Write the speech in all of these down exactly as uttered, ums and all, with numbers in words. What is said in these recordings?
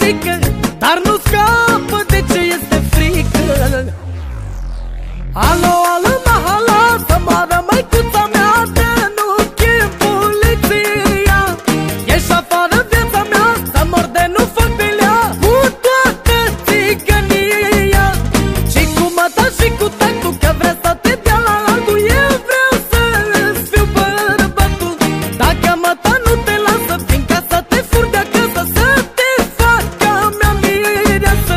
romantică, dar nu scapă de ce este frică. Alo, alo, mahala, să moară măicuța mea, de nu chem poliția. Ești afară viața mea, să mor de nu fac de lea, cu toată țigănia. Și cu măta și cu tactul, că vrea să te dea la altul, eu vreau să-ți fiu bărbatul. Dacă măta nu te lasă, fiindcă să te fur de acasă, să te fac ca mea mireasă.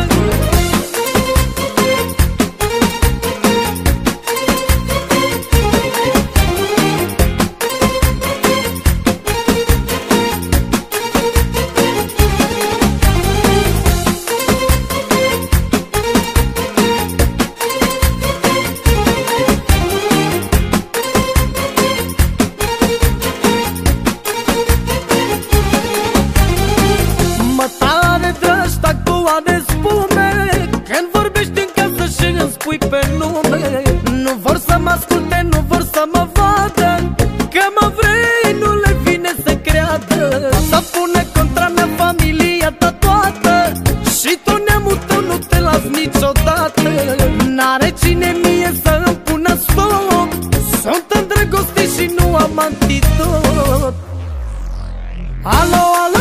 De spume, când vorbești în casă și îmi spui pe nume. Nu vor să mă asculte, nu vor să mă vadă, că mă vrei, nu le vine să creadă. Să pune contra mea familia ta toată, și tu, neamul tău, nu te las niciodată. N-are cine mie să îmi pună stop, sunt îndrăgostit și nu am antidot. Alo, alo,